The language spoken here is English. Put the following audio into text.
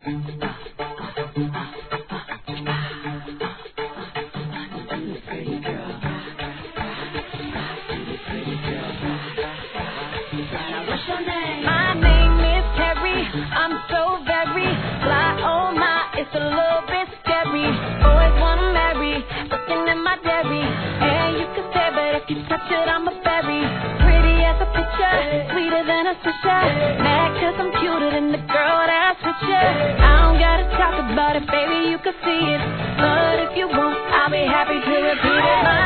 What's your name? My name is Terry. I'm so very fly. Oh my, it's a little bit scary. Boys wanna marry, looking at my dairy. And you can say, but if you touch it, I'm a berry. Pretty as a picture, sweeter than a swisher. Mad cause I'm cuter than the girl that's with you. I don't gotta talk about it, baby, you can see it. But if you want, I'll be happy to repeat it.